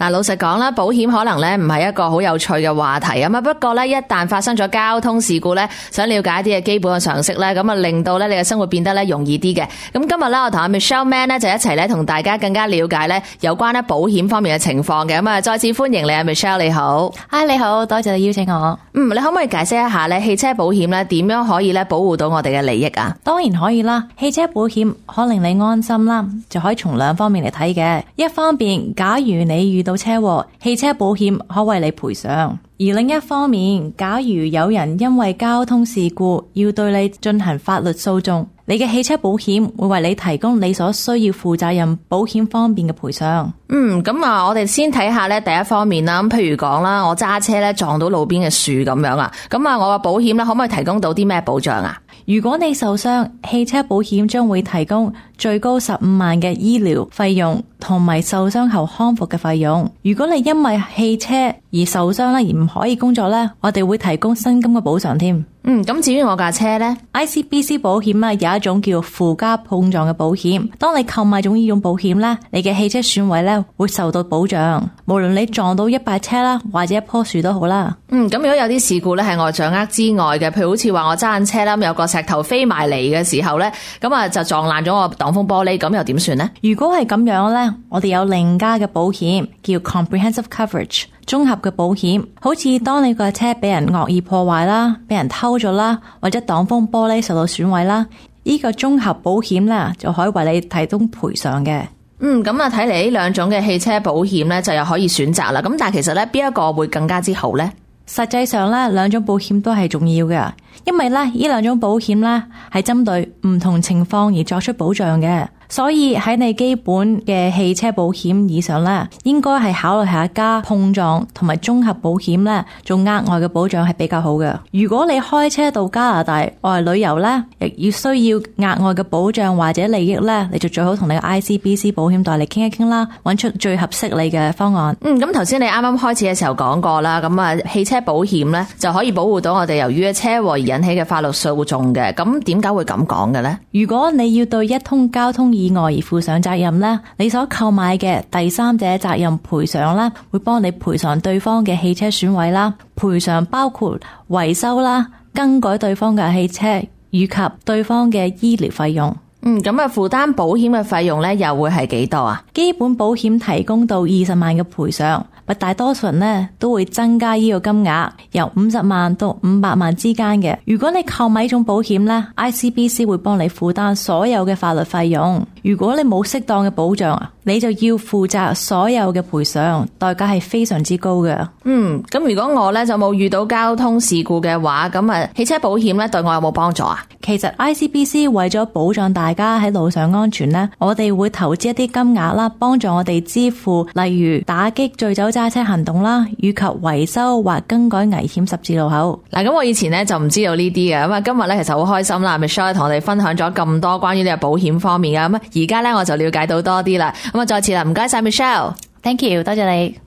嗱，老實講啦，保險可能咧唔係一個好有趣嘅話題啊嘛。不過咧，一旦發生咗交通事故咧，想了解一啲嘅基本嘅常識咧，咁啊令到咧你嘅生活變得咧容易啲嘅。咁今日咧，我同阿 Michelle Man 咧就一齊咧同大家更加了解咧有關咧保險方面嘅情況嘅。咁啊，再次歡迎你啊 Michelle， 你好。 Hi， 你好，多謝你邀請我。 你可唔可以解釋一下咧汽車保險咧點樣可以咧保護到我哋嘅利益啊？ 當然可以啦，汽車保險可令你安心啦，就可以從兩方面嚟睇嘅。一方面，假如你遇到車禍，汽車保險可為你賠償；而另一方面，假如有人因為交通事故要對你進行法律訴訟，你嘅汽車保險會為你提供你所需要負責任保險方面嘅賠償。 咁啊，我哋先睇下咧第一方面啦。咁譬如講啦，我揸車咧撞到路邊嘅樹咁樣啊，咁啊我嘅保險咧可唔可以提供到啲咩保障啊？ 如果你受傷，汽車保險將會提供最高15萬嘅醫療費用同埋受傷後康復嘅費用。如果你因為汽車而受傷咧，而唔可以工作咧，我哋會提供薪金嘅補償添。 咁至於我架車呢 ICBC 保險啊，有一種叫附加碰撞嘅保險。當你購買咗呢種保險咧，你嘅汽車損毀咧會受到保障，無論你撞到一擺車啦，或者一棵樹都好啦。 咁如果有啲事故咧係我掌握之外嘅，譬如好似話我揸緊車啦，有個石頭飛埋嚟嘅時候咧，咁啊就撞爛咗我擋風玻璃，咁又點算呢？ 如果係咁樣咧，我哋有另加嘅保險叫 Comprehensive Coverage。綜合嘅保險，好似當你個車俾人惡意破壞啦，俾人偷咗啦，或者擋風玻璃受到損毀啦，呢個綜合保險咧就可以為你提供賠償嘅。 咁啊睇嚟呢兩種嘅汽車保險咧就又可以選擇啦。咁但係其實咧邊一個會更加之好呢？ 實際上咧兩種保險都係重要嘅，因為咧呢兩種保險咧係針對唔同情況而作出保障嘅。所以喺你基本嘅汽車保險以上咧，應該係考慮下加碰撞同埋綜合保險咧，做額外嘅保障係比較好嘅。如果你開車到加拿大外旅遊咧，亦要需要額外嘅保障或者利益咧，你就最好同你嘅 ICBC 保險代理傾一傾啦，揾出最合適你嘅方案。 咁頭先你啱啱開始嘅時候講過啦，咁啊汽車保險咧就可以保護到我哋由於車禍而引起嘅法律訴訟嘅。咁點解會咁講嘅咧？如果你要對一通交通意外而負上責任咧，你所購買嘅第三者責任賠償咧，會幫你賠償對方嘅汽車損毀啦，賠償包括維修啦、更改對方嘅汽車以及對方嘅醫療費用。 咁啊負擔保險嘅費用咧又會係幾多啊？ 基本保險提供到20萬嘅賠償，大多數人呢都會增加呢個金額，由50萬到500萬之間嘅。如果你購買呢種保險咧 ，ICBC 會幫你負擔所有嘅法律費用。如果你冇適當嘅保障啊，你就要負責所有嘅賠償，代價係非常之高嘅。 咁如果我咧就冇遇到交通事故嘅話，咁啊汽車保險咧對我有冇幫助啊？ 其實 ICBC 為咗保障大家喺路上安全咧，我哋會投資一啲金額啦，幫助我哋支付例如打擊醉酒揸車行動啦，以及維修或更改危險十字路口。嗱，咁我以前咧就唔知道呢啲嘅，咁啊今日咧其實好開心啦 ，Michelle 同我哋分享咗咁多關於呢個保險方面嘅，咁而家咧我就了解到多啲啦。咁啊再次啦，唔該晒 Michelle，Thank you， 多謝你。